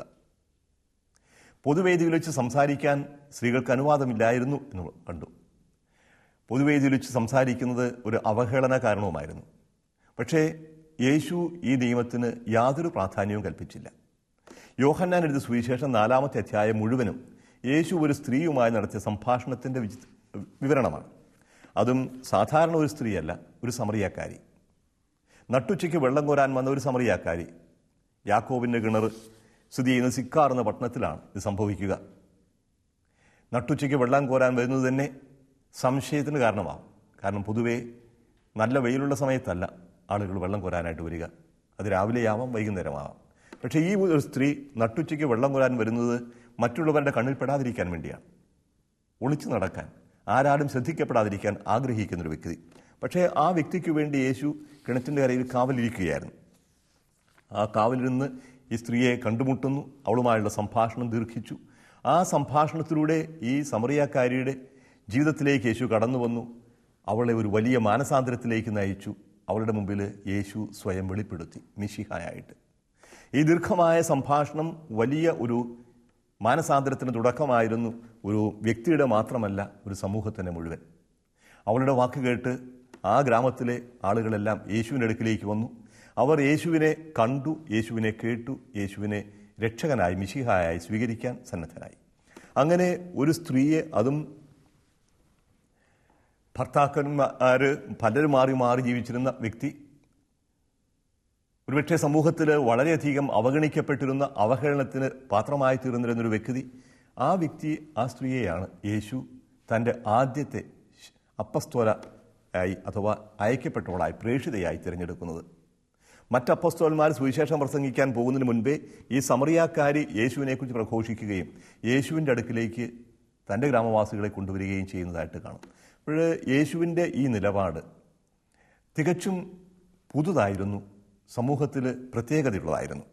പൊതുവേദിയിൽ വെച്ച് സംസാരിക്കാൻ സ്ത്രീകൾക്ക് അനുവാദമില്ലായിരുന്നു എന്ന് കണ്ടു. പൊതുവേദിയിൽ വെച്ച് സംസാരിക്കുന്നത് ഒരു അവഹേളന കാരണവുമായിരുന്നു. പക്ഷേ യേശു ഈ നിയമത്തിന് യാതൊരു പ്രാധാന്യവും കൽപ്പിച്ചില്ല. യോഹന്നാൻ എഴുതിയ സുവിശേഷം നാലാമത്തെ അധ്യായം മുഴുവനും യേശു ഒരു സ്ത്രീയുമായി നടത്തിയ സംഭാഷണത്തിൻ്റെ വിവരണമാണ്. അതും സാധാരണ ഒരു സ്ത്രീയല്ല, ഒരു സമറിയാക്കാരി. നട്ടുച്ചയ്ക്ക് വെള്ളം കോരാൻ വന്ന ഒരു സമറിയാക്കാരി. യാക്കോബിൻ്റെ കിണർ സ്ഥിതി ചെയ്യുന്ന സിക്കാർ എന്ന പട്ടണത്തിലാണ് ഇത് സംഭവിക്കുക. നട്ടുച്ചയ്ക്ക് വെള്ളം കോരാൻ വരുന്നത് തന്നെ സംശയത്തിന് കാരണമാകും. കാരണം പൊതുവേ നല്ല വെയിലുള്ള സമയത്തല്ല ആളുകൾ വെള്ളം കോരാനായിട്ട് വരിക. അത് രാവിലെയാവാം, വൈകുന്നേരമാവാം. പക്ഷേ ഈ ഒരു സ്ത്രീ നട്ടുച്ചയ്ക്ക് വെള്ളം കോരാൻ വരുന്നത് മറ്റുള്ളവരുടെ കണ്ണിൽ പെടാതിരിക്കാൻ വേണ്ടിയാണ്, ഒളിച്ചു നടക്കാൻ, ആരാരും ശ്രദ്ധിക്കപ്പെടാതിരിക്കാൻ ആഗ്രഹിക്കുന്നൊരു വ്യക്തി. പക്ഷേ ആ വ്യക്തിക്ക് വേണ്ടി യേശു കിണറ്റിൻ്റെ കരയിൽ കാവലിരിക്കുകയായിരുന്നു. ആ കാവലിരുന്ന് ഈ സ്ത്രീയെ കണ്ടുമുട്ടുന്നു, അവളുമായുള്ള സംഭാഷണം ദീർഘിച്ചു. ആ സംഭാഷണത്തിലൂടെ ഈ സമറിയാക്കാരിയുടെ ജീവിതത്തിലേക്ക് യേശു കടന്നു വന്നു, അവളെ ഒരു വലിയ മാനസാന്തരത്തിലേക്ക് നയിച്ചു. അവളുടെ മുമ്പിൽ യേശു സ്വയം വെളിപ്പെടുത്തി മിശിഹായായിട്ട്. ഈ ദീർഘമായ സംഭാഷണം വലിയ ഒരു മാനസാന്തരത്തിന് തുടക്കമായിരുന്നു. ഒരു വ്യക്തിയുടെ മാത്രമല്ല, ഒരു സമൂഹത്തിൻ്റെ മുഴുവൻ. അവളുടെ വാക്ക് കേട്ട് ആ ഗ്രാമത്തിലെ ആളുകളെല്ലാം യേശുവിൻ്റെ അടുക്കിലേക്ക് വന്നു. അവർ യേശുവിനെ കണ്ടു, യേശുവിനെ കേട്ടു, യേശുവിനെ രക്ഷകനായി, മിശിഹായായി സ്വീകരിക്കാൻ സന്നദ്ധരായി. അങ്ങനെ ഒരു സ്ത്രീയെ, അതും ഭർത്താക്കന്മാർ പലരും മാറി മാറി ജീവിച്ചിരുന്ന വ്യക്തി, ഒരുപക്ഷെ സമൂഹത്തിൽ വളരെയധികം അവഗണിക്കപ്പെട്ടിരുന്ന, അവഹേളനത്തിന് പാത്രമായി തീർന്നിരുന്നൊരു വ്യക്തി, ആ വ്യക്തി, ആ സ്ത്രീയെയാണ് യേശു തൻ്റെ ആദ്യത്തെ അപ്പസ്തോലയായി അഥവാ അയക്കപ്പെട്ടവളായി, പ്രേക്ഷിതയായി തിരഞ്ഞെടുക്കുന്നത്. മറ്റ് അപ്പസ്തോലന്മാർ സുവിശേഷം പ്രസംഗിക്കാൻ പോകുന്നതിന് മുൻപേ ഈ സമറിയാക്കാരി യേശുവിനെക്കുറിച്ച് പ്രഘോഷിക്കുകയും യേശുവിൻ്റെ അടുക്കിലേക്ക് തൻ്റെ ഗ്രാമവാസികളെ കൊണ്ടുവരികയും ചെയ്യുന്നതായിട്ട് കാണും. അപ്പോൾ യേശുവിൻ്റെ ഈ നിലപാട് തികച്ചും പുതുതായിരുന്നു, സമൂഹത്തിൽ പ്രത്യേകതയുള്ളതായിരുന്നു.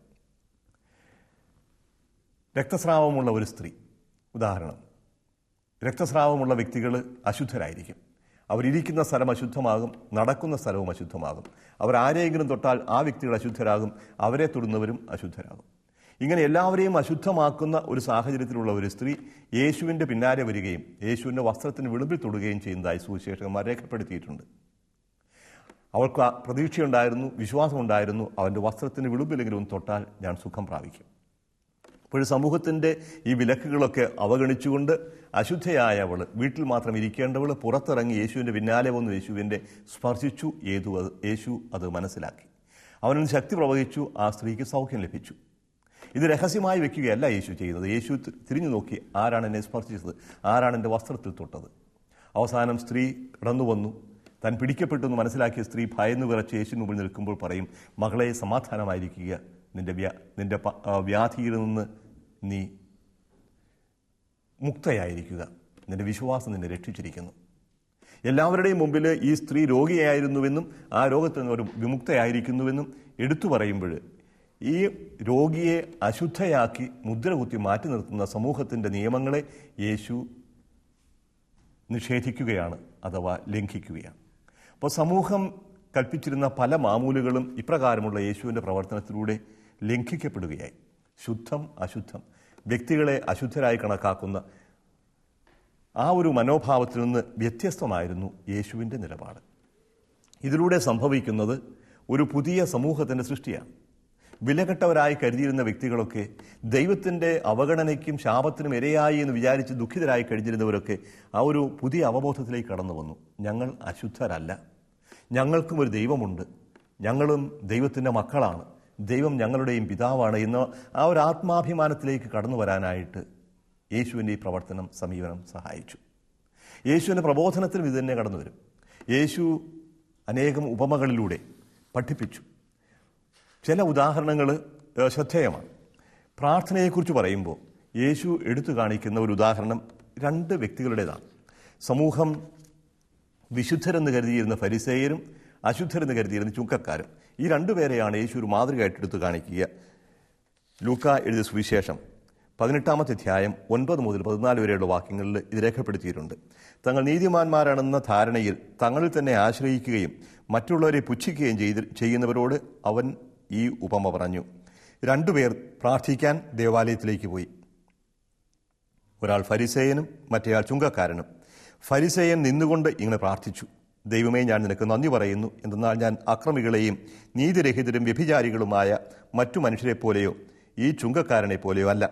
രക്തസ്രാവമുള്ള ഒരു സ്ത്രീ, ഉദാഹരണം, രക്തസ്രാവമുള്ള വ്യക്തികൾ അശുദ്ധരായിരിക്കും. അവരിയ്ക്കുന്ന സ്ഥലം അശുദ്ധമാകും, നടക്കുന്ന സ്ഥലവും അശുദ്ധമാകും. അവർ ആരെയെങ്കിലും തൊട്ടാൽ ആ വ്യക്തികൾ അശുദ്ധരാകും, അവരെ തൊടുന്നവരും അശുദ്ധരാകും. ഇങ്ങനെ എല്ലാവരെയും അശുദ്ധമാക്കുന്ന ഒരു സാഹചര്യത്തിലുള്ള ഒരു സ്ത്രീ യേശുവിൻ്റെ പിന്നാലെ വരികയും യേശുവിൻ്റെ വസ്ത്രത്തിന് വിളിമ്പിൽ തൊടുകയും ചെയ്യുന്നതായി സുവിശേഷകന്മാർ രേഖപ്പെടുത്തിയിട്ടുണ്ട്. അവൾക്ക് പ്രതീക്ഷയുണ്ടായിരുന്നു, വിശ്വാസമുണ്ടായിരുന്നു, അവൻ്റെ വസ്ത്രത്തിന് വിളിമ്പിലെങ്കിലും തൊട്ടാൽ ഞാൻ സുഖം പ്രാപിക്കും. അപ്പോൾ സമൂഹത്തിൻ്റെ ഈ വിലക്കുകളൊക്കെ അവഗണിച്ചുകൊണ്ട് അശുദ്ധയായ അവൾ, വീട്ടിൽ മാത്രം ഇരിക്കേണ്ടവൾ, പുറത്തിറങ്ങി യേശുവിൻ്റെ പിന്നാലെ വന്ന് യേശുവിൻ്റെ സ്പർശിച്ചു. ഏതു അത് യേശു അത് മനസ്സിലാക്കി. അവനിൽ ശക്തി പ്രവഹിച്ചു. ആ സ്ത്രീക്ക് സൗഖ്യം ലഭിച്ചു. ഇത് രഹസ്യമായി വെക്കുകയല്ല യേശു ചെയ്യുന്നത്. യേശു തിരിഞ്ഞു നോക്കി, ആരാണ് എന്നെ സ്പർശിച്ചത്, ആരാണ് എൻ്റെ വസ്ത്രത്തിൽ തൊട്ടത്. അവസാനം സ്ത്രീ കടന്നു വന്നു. താൻ പിടിക്കപ്പെട്ടു എന്ന് മനസ്സിലാക്കിയ സ്ത്രീ ഭയന്നു വിറച്ച് യേശുവിന് മുമ്പിൽ നിൽക്കുമ്പോൾ പറയും, മകളെ, സമാധാനമായിരിക്കുക, നിന്റെ വ്യാ നിന്റെ വ്യാധിയിൽ നിന്ന് നീ മുക്തയായിരിക്കുക, നിന്റെ വിശ്വാസം നിന്നെ രക്ഷിച്ചിരിക്കുന്നു. എല്ലാവരുടെയും മുമ്പിൽ ഈ സ്ത്രീ രോഗിയായിരുന്നുവെന്നും ആ രോഗത്തിൽ നിന്ന് ഒരു വിമുക്തയായിരിക്കുന്നുവെന്നും എടുത്തു പറയുമ്പോൾ ഈ രോഗിയെ അശുദ്ധയാക്കി മുദ്രകുത്തി മാറ്റി നിർത്തുന്ന സമൂഹത്തിൻ്റെ നിയമങ്ങളെ യേശു നിഷേധിക്കുകയാണ്, അഥവാ ലംഘിക്കുകയാണ്. അപ്പോൾ സമൂഹം കൽപ്പിച്ചിരുന്ന പല മാമൂലുകളും ഇപ്രകാരമുള്ള യേശുവിൻ്റെ പ്രവർത്തനത്തിലൂടെ ലംഘിക്കപ്പെടുകയായി. ശുദ്ധം, അശുദ്ധം, വ്യക്തികളെ അശുദ്ധരായി കണക്കാക്കുന്ന ആ ഒരു മനോഭാവത്തിൽ നിന്ന് വ്യത്യസ്തമായിരുന്നു യേശുവിൻ്റെ നിലപാട്. ഇതിലൂടെ സംഭവിക്കുന്നത് ഒരു പുതിയ സമൂഹത്തിൻ്റെ സൃഷ്ടിയാണ്. വിലകെട്ടവരായി കരുതിയിരുന്ന വ്യക്തികളൊക്കെ, ദൈവത്തിൻ്റെ അവഗണനയ്ക്കും ശാപത്തിനും ഇരയായി എന്ന് വിചാരിച്ച് ദുഃഖിതരായി കഴിഞ്ഞിരുന്നവരൊക്കെ ആ ഒരു പുതിയ അവബോധത്തിലേക്ക് കടന്നു വന്നു. ഞങ്ങൾ അശുദ്ധരല്ല, ഞങ്ങൾക്കും ഒരു ദൈവമുണ്ട്, ഞങ്ങളും ദൈവത്തിൻ്റെ മക്കളാണ്, ദൈവം ഞങ്ങളുടെയും പിതാവാണ് എന്ന ആ ഒരു ആത്മാഭിമാനത്തിലേക്ക് കടന്നു വരാനായിട്ട് യേശുവിൻ്റെ ഈ പ്രവർത്തനം, സമീപനം സഹായിച്ചു. യേശുവിൻ്റെ പ്രബോധനത്തിലും ഇത് തന്നെ കടന്നു വരും. യേശു അനേകം ഉപമകളിലൂടെ പഠിപ്പിച്ചു. ചില ഉദാഹരണങ്ങൾ ശ്രദ്ധേയമാണ്. പ്രാർത്ഥനയെക്കുറിച്ച് പറയുമ്പോൾ യേശു എടുത്തു കാണിക്കുന്ന ഒരു ഉദാഹരണം രണ്ട് വ്യക്തികളുടേതാണ്. സമൂഹം വിശുദ്ധരെന്ന് കരുതിയിരുന്ന ഫരിസേയരും അശുദ്ധരെന്ന് കരുതിയിരുന്ന ചുങ്കക്കാരും. ഈ രണ്ടുപേരെയാണ് യേശു ഒരു മാതൃകയായിട്ട് എടുത്തു കാണിക്കുക. ലൂക്ക എഴുതിയ സുവിശേഷം പതിനെട്ടാമത്തെ അധ്യായം ഒൻപത് മുതൽ പതിനാല് വരെയുള്ള വാക്യങ്ങളിൽ ഇത് രേഖപ്പെടുത്തിയിട്ടുണ്ട്. തങ്ങൾ നീതിമാന്മാരാണെന്ന ധാരണയിൽ തങ്ങളിൽ തന്നെ ആശ്രയിക്കുകയും മറ്റുള്ളവരെ പുച്ഛിക്കുകയും ചെയ്ത് ചെയ്യുന്നവരോട് അവൻ ഈ ഉപമ പറഞ്ഞു. രണ്ടുപേർ പ്രാർത്ഥിക്കാൻ ദേവാലയത്തിലേക്ക് പോയി. ഒരാൾ ഫരിസേയനും മറ്റേയാൾ ചുങ്കക്കാരനും. ഫരിസേയൻ നിന്നുകൊണ്ട് ഇങ്ങനെ പ്രാർത്ഥിച്ചു: ദൈവമേ, ഞാൻ നിനക്ക് നന്ദി പറയുന്നു, എന്തെന്നാൽ ഞാൻ അക്രമികളെയും നീതിരഹിതരും വ്യഭിചാരികളുമായ മറ്റു മനുഷ്യരെ പോലെയോ ഈ ചുങ്കക്കാരനെ പോലെയോ അല്ല.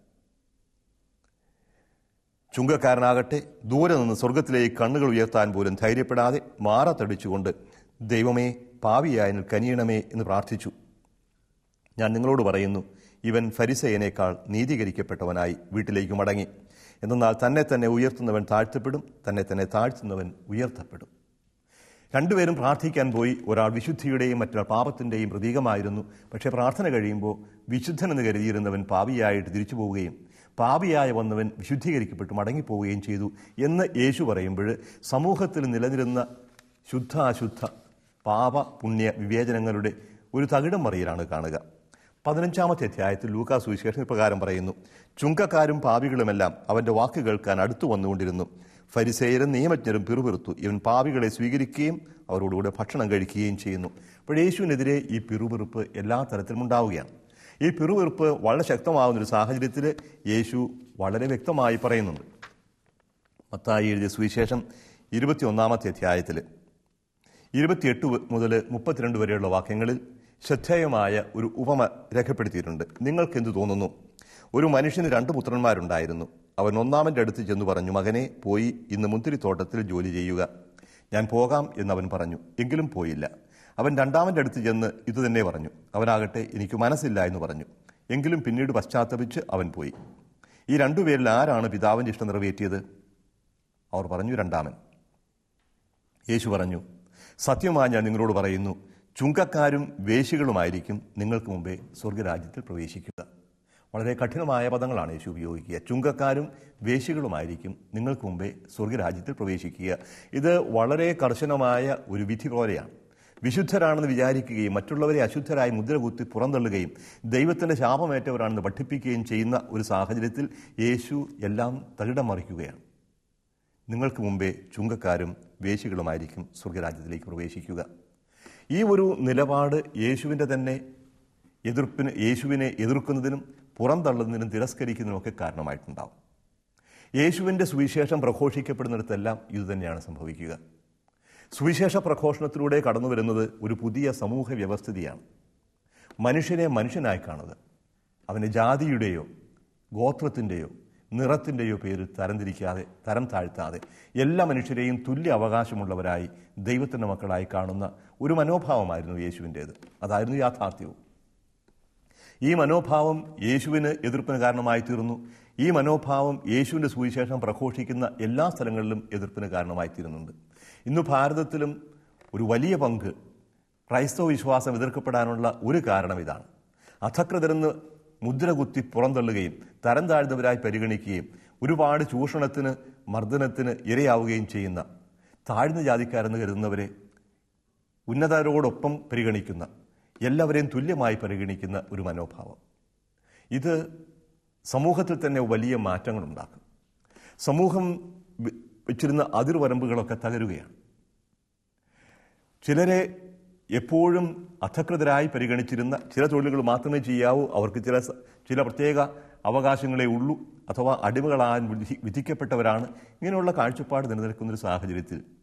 ചുങ്കക്കാരനാകട്ടെ ദൂരെ നിന്ന് സ്വർഗത്തിലേക്ക് കണ്ണുകൾ ഉയർത്താൻ പോലും ധൈര്യപ്പെടാതെ മാറത്തടിച്ചുകൊണ്ട് ദൈവമേ, പാപിയായ എന്നിൽ കനിയണമേ എന്ന് പ്രാർത്ഥിച്ചു. ഞാൻ നിങ്ങളോട് പറയുന്നു, ഇവൻ ഫരിസേയനേക്കാൾ നീതീകരിക്കപ്പെട്ടവനായി വീട്ടിലേക്ക് മടങ്ങി. എന്നാൽ തന്നെ തന്നെ ഉയർത്തുന്നവൻ താഴ്ത്തപ്പെടും, തന്നെ തന്നെ താഴ്ത്തുന്നവൻ ഉയർത്തപ്പെടും. രണ്ടുപേരും പ്രാർത്ഥിക്കാൻ പോയി. ഒരാൾ വിശുദ്ധിയുടെയും മറ്റൊരാൾ പാപത്തിൻ്റെയും പ്രതീകമായിരുന്നു. പക്ഷേ പ്രാർത്ഥന കഴിയുമ്പോൾ വിശുദ്ധനെന്ന് കരുതിയിരുന്നവൻ പാപിയായിട്ട് തിരിച്ചു പോവുകയും പാപിയായ വന്നവൻ വിശുദ്ധീകരിക്കപ്പെട്ട് മടങ്ങിപ്പോവുകയും ചെയ്തു എന്ന് യേശു പറയുമ്പോൾ സമൂഹത്തിൽ നിലനിരുന്ന ശുദ്ധ അശുദ്ധ പാപ പുണ്യ വിവേചനങ്ങളുടെ ഒരു തകിടം മറിയലാണ് കാണുക. പതിനഞ്ചാമത്തെ അധ്യായത്തിൽ ലൂക്കാ സുവിശേഷം ഇപ്രകാരം പറയുന്നു: ചുങ്കക്കാരും പാപികളുമെല്ലാം അവൻ്റെ വാക്ക് കേൾക്കാൻ അടുത്തു വന്നുകൊണ്ടിരുന്നു. ഫരിസേയരും നിയമജ്ഞരും പിറുപിറുത്തു, ഇവൻ പാപികളെ സ്വീകരിക്കുകയും അവരോടുകൂടെ ഭക്ഷണം കഴിക്കുകയും ചെയ്യുന്നു. അപ്പോൾ യേശുവിനെതിരെ ഈ പിറുപിറുപ്പ് എല്ലാ തരത്തിലും ഉണ്ടാവുകയാണ്. ഈ പിറുപിറുപ്പ് വളരെ ശക്തമാകുന്നൊരു സാഹചര്യത്തിൽ യേശു വളരെ വ്യക്തമായി പറയുന്നുണ്ട്. മത്തായി എഴുതിയ സുവിശേഷം ഇരുപത്തി ഒന്നാമത്തെ അധ്യായത്തിൽ ഇരുപത്തിയെട്ട് മുതൽ മുപ്പത്തിരണ്ട് വരെയുള്ള വാക്യങ്ങളിൽ ശ്രദ്ധേയമായ ഒരു ഉപമ രേഖപ്പെടുത്തിയിട്ടുണ്ട്. നിങ്ങൾക്കെന്തു തോന്നുന്നു? ഒരു മനുഷ്യന് രണ്ട് പുത്രന്മാരുണ്ടായിരുന്നു. അവൻ ഒന്നാമൻ്റെ അടുത്ത് ചെന്ന് പറഞ്ഞു, മകനെ, പോയി ഇന്ന് മുന്തിരിത്തോട്ടത്തിൽ ജോലി ചെയ്യുക. ഞാൻ പോകാം എന്നവൻ പറഞ്ഞു, എങ്കിലും പോയില്ല. അവൻ രണ്ടാമൻ്റെ അടുത്ത് ചെന്ന് ഇതുതന്നെ പറഞ്ഞു. അവനാകട്ടെ, എനിക്ക് മനസ്സില്ല എന്ന് പറഞ്ഞു. എങ്കിലും പിന്നീട് പശ്ചാത്തപിച്ച് അവൻ പോയി. ഈ രണ്ടുപേരിൽ ആരാണ് പിതാവിൻ്റെ ഇഷ്ടം നിറവേറ്റിയത്? അവർ പറഞ്ഞു, രണ്ടാമൻ. യേശു പറഞ്ഞു, സത്യമായി ഞാൻ നിങ്ങളോട് പറയുന്നു, ചുങ്കക്കാരും വേശ്യകളുമായിരിക്കും നിങ്ങൾക്ക് മുമ്പേ സ്വർഗരാജ്യത്തിൽ പ്രവേശിക്കുക. വളരെ കഠിനമായ പദങ്ങളാണ് യേശു ഉപയോഗിക്കുക. ചുങ്കക്കാരും വേശ്യകളുമായിരിക്കും നിങ്ങൾക്ക് മുമ്പേ സ്വർഗരാജ്യത്തിൽ പ്രവേശിക്കുക. ഇത് വളരെ കർശനമായ ഒരു വിധി പോലെയാണ്. വിശുദ്ധരാണെന്ന് വിചാരിക്കുകയും മറ്റുള്ളവരെ അശുദ്ധരായി മുദ്രകുത്തി പുറന്തള്ളുകയും ദൈവത്തിൻ്റെ ശാപമേറ്റവരാണെന്ന് പഠിപ്പിക്കുകയും ചെയ്യുന്ന ഒരു സാഹചര്യത്തിൽ യേശു എല്ലാം തകിടം മറിക്കുകയാണ്. നിങ്ങൾക്ക് മുമ്പേ ചുങ്കക്കാരും വേശ്യകളുമായിരിക്കും സ്വർഗരാജ്യത്തിലേക്ക് പ്രവേശിക്കുക. ഈ ഒരു നിലപാട് യേശുവിൻ്റെ തന്നെ എതിർപ്പിന് യേശുവിനെ എതിർക്കുന്നതിനും പുറന്തള്ളുന്നതിനും തിരസ്കരിക്കുന്നതിനുമൊക്കെ കാരണമായിട്ടുണ്ടാവും. യേശുവിൻ്റെ സുവിശേഷം പ്രഘോഷിക്കപ്പെടുന്നിടത്തെല്ലാം ഇതുതന്നെയാണ് സംഭവിക്കുക. സുവിശേഷ പ്രഘോഷണത്തിലൂടെ കടന്നു വരുന്നത് ഒരു പുതിയ സമൂഹ വ്യവസ്ഥിതിയാണ്. മനുഷ്യനെ മനുഷ്യനായി കാണുക, അവൻ്റെ ജാതിയുടെയോ ഗോത്രത്തിൻ്റെയോ നിറത്തിൻ്റെയോ പേരിൽ തരംതിരിക്കാതെ തരം താഴ്ത്താതെ എല്ലാ മനുഷ്യരെയും തുല്യ അവകാശമുള്ളവരായി ദൈവത്തിൻ്റെ മക്കളായി കാണുന്ന ഒരു മനോഭാവമായിരുന്നു യേശുവിൻ്റേത്. അതായിരുന്നു യാഥാർത്ഥ്യവും. ഈ മനോഭാവം യേശുവിന് എതിർപ്പിന് കാരണമായി തീർന്നു. ഈ മനോഭാവം യേശുവിൻ്റെ സുവിശേഷം പ്രഘോഷിക്കുന്ന എല്ലാ സ്ഥലങ്ങളിലും എതിർപ്പിന് കാരണമായി തീരുന്നുണ്ട്. ഇന്ന് ഭാരതത്തിലും ഒരു വലിയ പങ്ക് ക്രൈസ്തവ വിശ്വാസം എതിർക്കപ്പെടാനുള്ള ഒരു കാരണം ഇതാണ്. അധകൃതരെന്ന് മുദ്രകുത്തി പുറന്തള്ളുകയും തരം താഴ്ന്നവരായി പരിഗണിക്കുകയും ഒരുപാട് ചൂഷണത്തിന് മർദ്ദനത്തിന് ഇരയാവുകയും ചെയ്യുന്ന താഴ്ന്ന ജാതിക്കാരെന്ന് കരുതുന്നവരെ ഉന്നതരോടൊപ്പം പരിഗണിക്കുന്ന, എല്ലാവരെയും തുല്യമായി പരിഗണിക്കുന്ന ഒരു മനോഭാവം. ഇത് സമൂഹത്തിൽ തന്നെ വലിയ മാറ്റങ്ങളുണ്ടാക്കും. സമൂഹം വെച്ചിരുന്ന അതിർവരമ്പുകളൊക്കെ തകരുകയാണ്. ചിലരെ എപ്പോഴും അധകൃതരായി പരിഗണിച്ചിരുന്ന, ചില തൊഴിലുകൾ മാത്രമേ ചെയ്യാവൂ, അവർക്ക് ചില ചില പ്രത്യേക അവകാശങ്ങളേ ഉള്ളൂ, അഥവാ അടിമകളാൻ വിധി വിധിക്കപ്പെട്ടവരാണ്, ഇങ്ങനെയുള്ള കാഴ്ചപ്പാട് നിലനിൽക്കുന്നൊരു സാഹചര്യത്തിൽ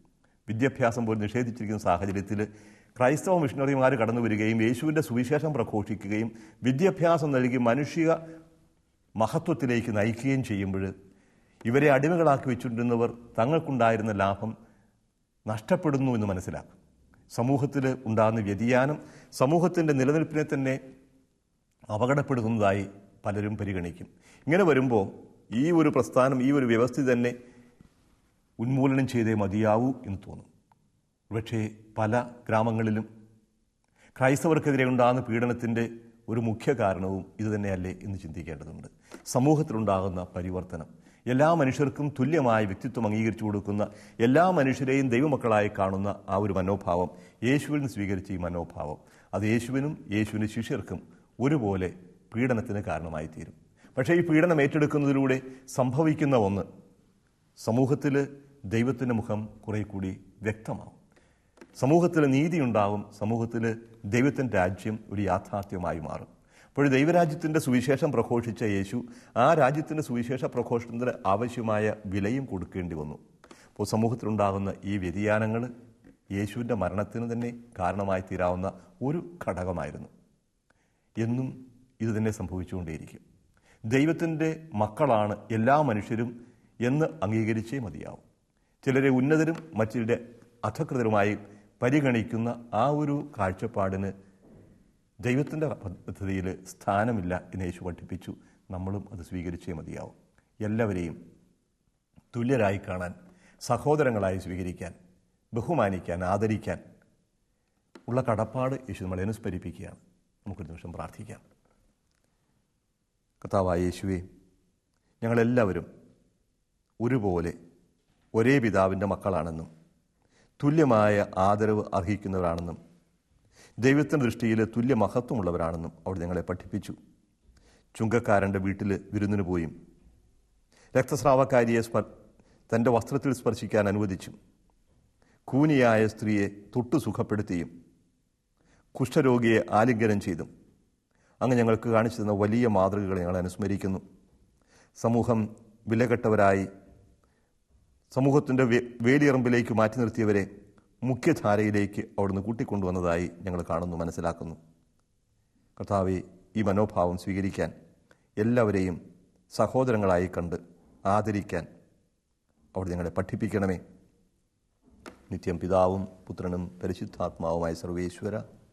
വിദ്യാഭ്യാസം പോലും നിഷേധിച്ചിരിക്കുന്ന സാഹചര്യത്തിൽ ക്രൈസ്തവ മിഷണറിമാർ കടന്നു വരികയും യേശുവിൻ്റെ സുവിശേഷം പ്രഘോഷിക്കുകയും വിദ്യാഭ്യാസം നൽകി മനുഷ്യ മഹത്വത്തിലേക്ക് നയിക്കുകയും ചെയ്യുമ്പോൾ ഇവരെ അടിമകളാക്കി വെച്ചുകൊണ്ടിരുന്നവർ തങ്ങൾക്കുണ്ടായിരുന്ന ലാഭം നഷ്ടപ്പെടുന്നു എന്ന് മനസ്സിലാക്കും. സമൂഹത്തിൽ ഉണ്ടാകുന്ന വ്യതിയാനം സമൂഹത്തിൻ്റെ നിലനിൽപ്പിനെ തന്നെ അപകടപ്പെടുത്തുന്നതായി പലരും പരിഗണിക്കും. ഇങ്ങനെ വരുമ്പോൾ ഈ ഒരു പ്രസ്ഥാനം, ഈ ഒരു വ്യവസ്ഥ തന്നെ ഉന്മൂലനം ചെയ്തേ മതിയാവൂ എന്ന് തോന്നും. പക്ഷേ പല ഗ്രാമങ്ങളിലും ക്രൈസ്തവർക്കെതിരെ ഉണ്ടാകുന്ന പീഡനത്തിൻ്റെ ഒരു മുഖ്യ കാരണവും ഇതുതന്നെയല്ലേ എന്ന് ചിന്തിക്കേണ്ടതുണ്ട്. സമൂഹത്തിലുണ്ടാകുന്ന പരിവർത്തനം, എല്ലാ മനുഷ്യർക്കും തുല്യമായ വ്യക്തിത്വം അംഗീകരിച്ചു കൊടുക്കുന്ന, എല്ലാ മനുഷ്യരെയും ദൈവമക്കളായി കാണുന്ന ആ ഒരു മനോഭാവം, യേശുവിൽ നിന്ന് സ്വീകരിച്ച ഈ മനോഭാവം, അത് യേശുവിനും യേശുവിൻ്റെ ശിഷ്യർക്കും ഒരുപോലെ പീഡനത്തിന് കാരണമായി തീരും. പക്ഷേ ഈ പീഡനം ഏറ്റെടുക്കുന്നതിലൂടെ സംഭവിക്കുന്ന ഒന്ന്, സമൂഹത്തിൽ ദൈവത്തിൻ്റെ മുഖം കുറെ കൂടി വ്യക്തമാവും, സമൂഹത്തിൽ നീതിയുണ്ടാവും, സമൂഹത്തിൽ ദൈവത്തിൻ്റെ രാജ്യം ഒരു യാഥാർത്ഥ്യമായി മാറും. അപ്പോൾ ദൈവരാജ്യത്തിൻ്റെ സുവിശേഷം പ്രഘോഷിച്ച യേശു ആ രാജ്യത്തിൻ്റെ സുവിശേഷ പ്രഘോഷണത്തിന് ആവശ്യമായ വിലയും കൊടുക്കേണ്ടി വന്നു. അപ്പോൾ സമൂഹത്തിലുണ്ടാകുന്ന ഈ വ്യതിയാനങ്ങൾ യേശുവിൻ്റെ മരണത്തിന് തന്നെ കാരണമായി തീരാവുന്ന ഒരു ഘടകമായിരുന്നു. എന്നും ഇത് തന്നെ സംഭവിച്ചുകൊണ്ടേയിരിക്കും. ദൈവത്തിൻ്റെ മക്കളാണ് എല്ലാ മനുഷ്യരും എന്ന് അംഗീകരിച്ചേ മതിയാവും. ചിലരെ ഉന്നതരും മറ്റിലരെ അധകൃതരുമായി പരിഗണിക്കുന്ന ആ ഒരു കാഴ്ചപ്പാടിന് ദൈവത്തിൻ്റെ പദ്ധതിയിൽ സ്ഥാനമില്ല എന്ന് യേശു പഠിപ്പിച്ചു. നമ്മളും അത് സ്വീകരിച്ചേ മതിയാവും. എല്ലാവരെയും തുല്യരായി കാണാൻ, സഹോദരങ്ങളായി സ്വീകരിക്കാൻ, ബഹുമാനിക്കാൻ, ആദരിക്കാൻ ഉള്ള കടപ്പാട് യേശു നമ്മളെ അനുസ്മരിപ്പിക്കുകയാണ്. നമുക്കൊരു നിമിഷം പ്രാർത്ഥിക്കാം. കർത്താവായ യേശുവേ, ഞങ്ങളെല്ലാവരും ഒരുപോലെ ഒരേ പിതാവിൻ്റെ മക്കളാണെന്നും തുല്യമായ ആദരവ് അർഹിക്കുന്നവരാണെന്നും ദൈവത്തിൻ്റെ ദൃഷ്ടിയിൽ തുല്യ മഹത്വമുള്ളവരാണെന്നും അവിടെ ഞങ്ങളെ പഠിപ്പിച്ചു. ചുങ്കക്കാരൻ്റെ വീട്ടിൽ വിരുന്നിന് പോയും രക്തസ്രാവക്കാരിയെ സ്പ തൻ്റെ വസ്ത്രത്തിൽ സ്പർശിക്കാൻ അനുവദിച്ചും കൂനിയായ സ്ത്രീയെ തൊട്ടു സുഖപ്പെടുത്തിയും കുഷ്ഠരോഗിയെ ആലിംഗനം ചെയ്തും അങ്ങ് ഞങ്ങൾക്ക് കാണിച്ചു തന്ന വലിയ മാതൃകകളെ ഞങ്ങൾ അനുസ്മരിക്കുന്നു. സമൂഹം വിലകെട്ടവരായി സമൂഹത്തിൻ്റെ വേലിയറമ്പിലേക്ക് മാറ്റി നിർത്തിയവരെ മുഖ്യധാരയിലേക്ക് അവിടുന്ന് കൂട്ടിക്കൊണ്ടുവന്നതായി ഞങ്ങൾ കാണുന്നു, മനസ്സിലാക്കുന്നു. കർത്താവേ, ഈ മനോഭാവം സ്വീകരിക്കാൻ, എല്ലാവരെയും സഹോദരങ്ങളായി കണ്ട് ആദരിക്കാൻ അവിടെ ഞങ്ങളെ പഠിപ്പിക്കണമേ. നിത്യം പിതാവും പുത്രനും പരിശുദ്ധാത്മാവുമായ സർവേശ്വര